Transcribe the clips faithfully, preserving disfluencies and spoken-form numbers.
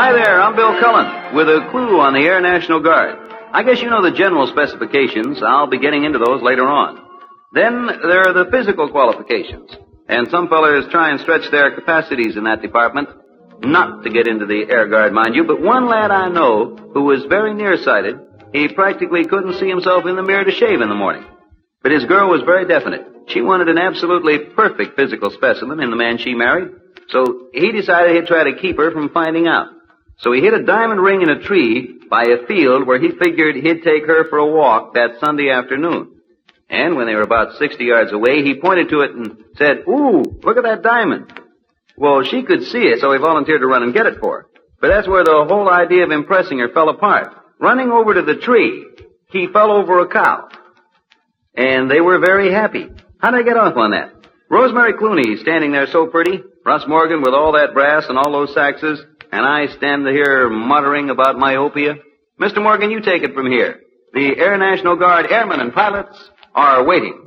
Hi there, I'm Bill Cullen with a clue on the Air National Guard. I guess you know the general specifications. I'll be getting into those later on. Then there are the physical qualifications. And some fellers try and stretch their capacities in that department. Not to get into the Air Guard, mind you, but one lad I know who was very nearsighted, he practically couldn't see himself in the mirror to shave in the morning. But his girl was very definite. She wanted an absolutely perfect physical specimen in the man she married, so he decided he'd try to keep her from finding out. So he hid a diamond ring in a tree by a field where he figured he'd take her for a walk that Sunday afternoon. And when they were about sixty yards away, he pointed to it and said, "Ooh, look at that diamond." Well, she could see it, so he volunteered to run and get it for her. But that's where the whole idea of impressing her fell apart. Running over to the tree, he fell over a cow. And they were very happy. How'd I get off on that? Rosemary Clooney standing there so pretty, Russ Morgan with all that brass and all those saxes, and I stand here muttering about myopia. Mister Morgan, you take it from here. The Air National Guard airmen and pilots are waiting.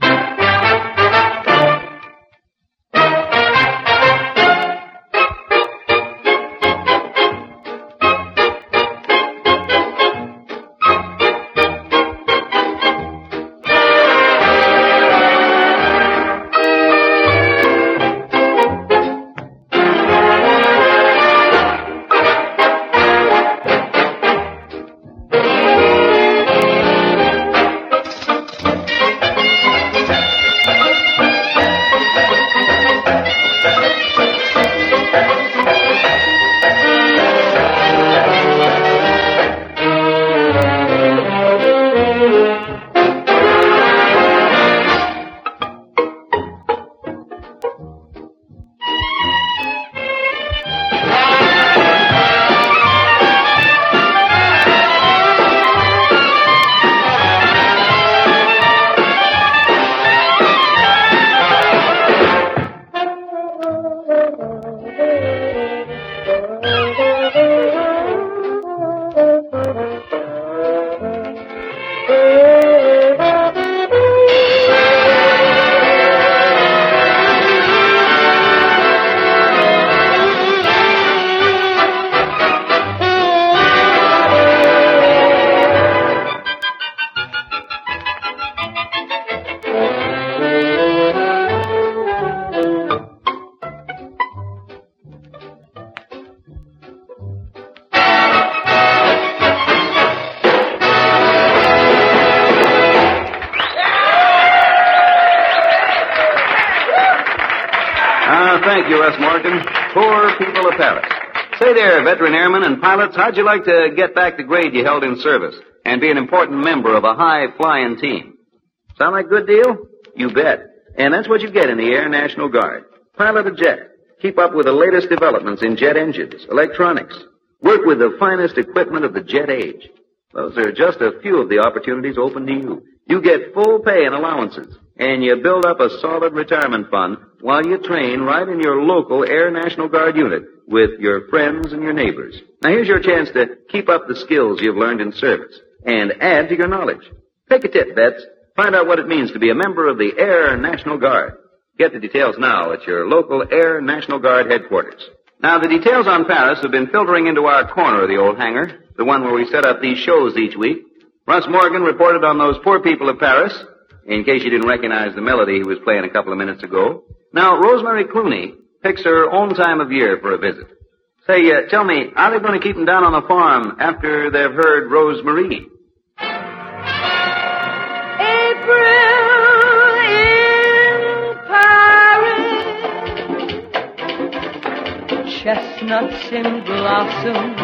Thank you, S. Morgan. Poor people of Paris. Say there, veteran airmen and pilots, how'd you like to get back the grade you held in service and be an important member of a high-flying team? Sound like a good deal? You bet. And that's what you get in the Air National Guard. Pilot a jet. Keep up with the latest developments in jet engines, electronics. Work with the finest equipment of the jet age. Those are just a few of the opportunities open to you. You get full pay and allowances, and you build up a solid retirement fund while you train right in your local Air National Guard unit with your friends and your neighbors. Now, here's your chance to keep up the skills you've learned in service and add to your knowledge. Take a tip, vets. Find out what it means to be a member of the Air National Guard. Get the details now at your local Air National Guard headquarters. Now, the details on Paris have been filtering into our corner of the old hangar, the one where we set up these shows each week. Russ Morgan reported on those poor people of Paris, in case you didn't recognize the melody he was playing a couple of minutes ago. Now, Rosemary Clooney picks her own time of year for a visit. Say, uh, tell me, how are they going to keep them down on the farm after they've heard Rosemarie? April in Paris, chestnuts in blossom,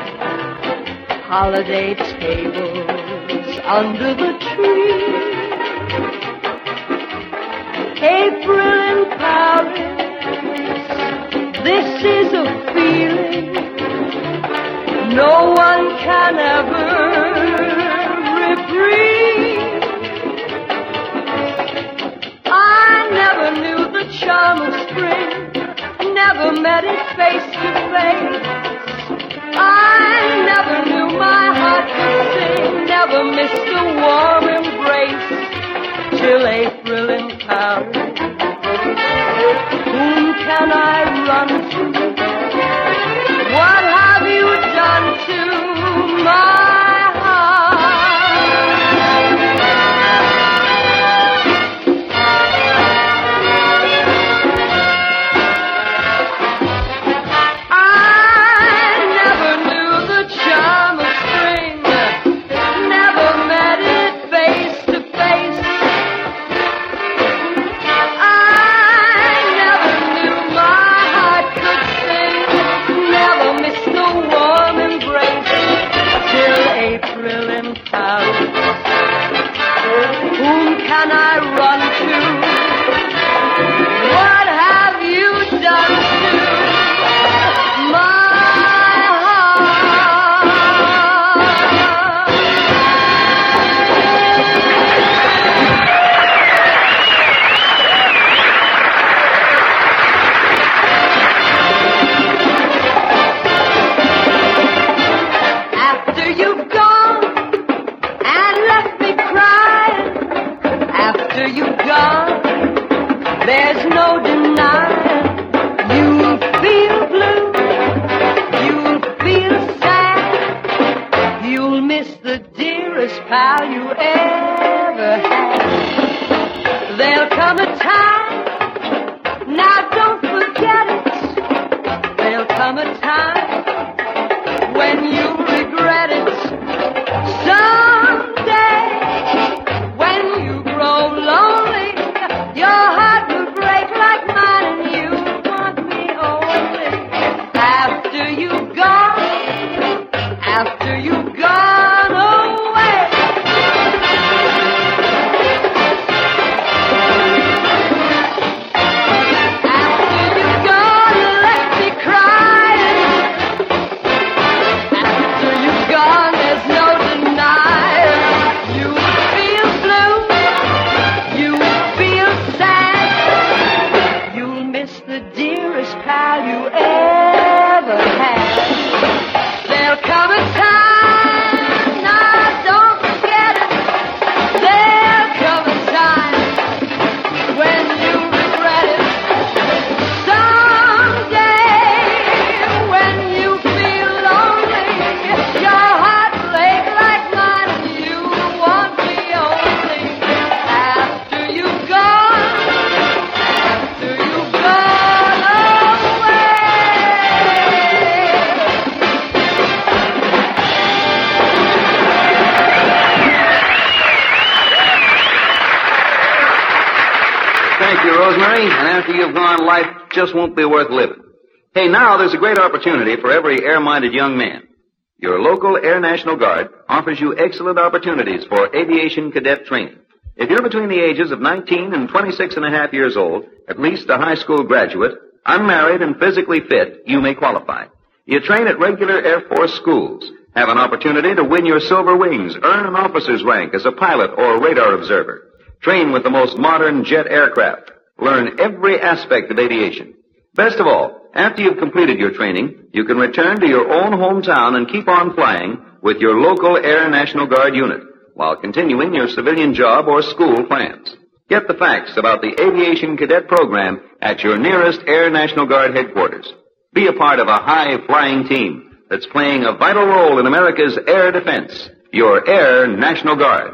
holiday tables under the tree. April in Paris, this is a feeling no one can ever reprieve. I never knew the charm of spring, never met it face to face. I never knew my heart could sing, never missed a warm embrace, till April in Paris. Whom can I run to? What have you pal you ever had. There'll come a time, now don't forget it. There'll come a time when you'll regret it. Someday, when you grow lonely, your heart will break like mine and you want me only. After you've gone, after you've gone away. After you've gone, you left me crying. After you've gone, there's no denying. You would feel blue, you would feel sad. You'll miss the dearest pal you ever had. There'll come a time, now don't forget it. There'll come a time when you'll regret it. Someday, when you feel lonely, your heart will ache like mine and you want me only. After you've gone, after you've gone away. Thank you, Rosemary. And after you've gone, life just won't be worth living. Hey, now there's a great opportunity for every air-minded young man. Your local Air National Guard offers you excellent opportunities for aviation cadet training. If you're between the ages of nineteen and twenty-six and a half years old, at least a high school graduate, unmarried and physically fit, you may qualify. You train at regular Air Force schools, have an opportunity to win your silver wings, earn an officer's rank as a pilot or radar observer, train with the most modern jet aircraft, learn every aspect of aviation. Best of all, after you've completed your training, you can return to your own hometown and keep on flying with your local Air National Guard unit while continuing your civilian job or school plans. Get the facts about the Aviation Cadet Program at your nearest Air National Guard headquarters. Be a part of a high-flying team that's playing a vital role in America's air defense, your Air National Guard.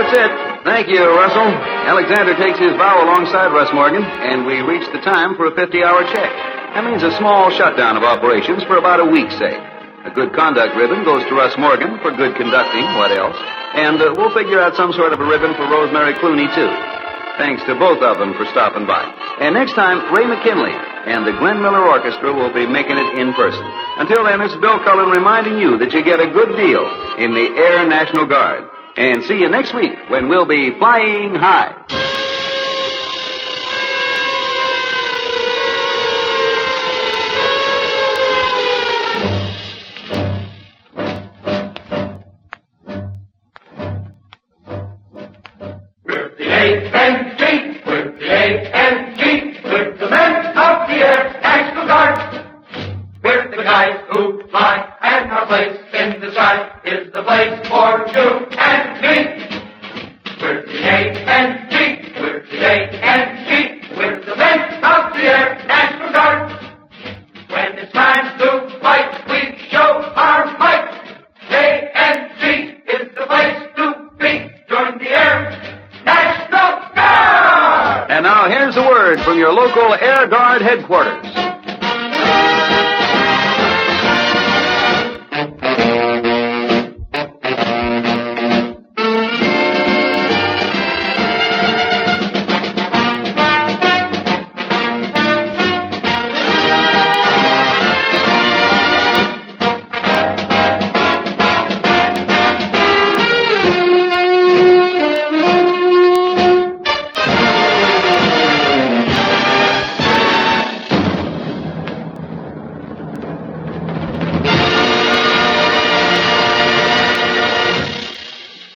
that's it. Thank you, Russell. Alexander takes his bow alongside Russ Morgan, and we reach the time for a fifty-hour check. That means a small shutdown of operations for about a week's sake. A good conduct ribbon goes to Russ Morgan for good conducting, what else? And uh, we'll figure out some sort of a ribbon for Rosemary Clooney, too. Thanks to both of them for stopping by. And next time, Ray McKinley and the Glenn Miller Orchestra will be making it in person. Until then, this is Bill Cullen reminding you that you get a good deal in the Air National Guard. And see you next week when we'll be flying high. With the A N G, with the A N G, with the men of the Air National Guard. With the guys who fly and our place in the sky is the place for you and me. With the A N G, with the A N G, with the men of the Air National Guard. When it's time to fight, we show our might. A N G is the place to be. Join the Air National Guard! And now here's a word from your local Air Guard headquarters.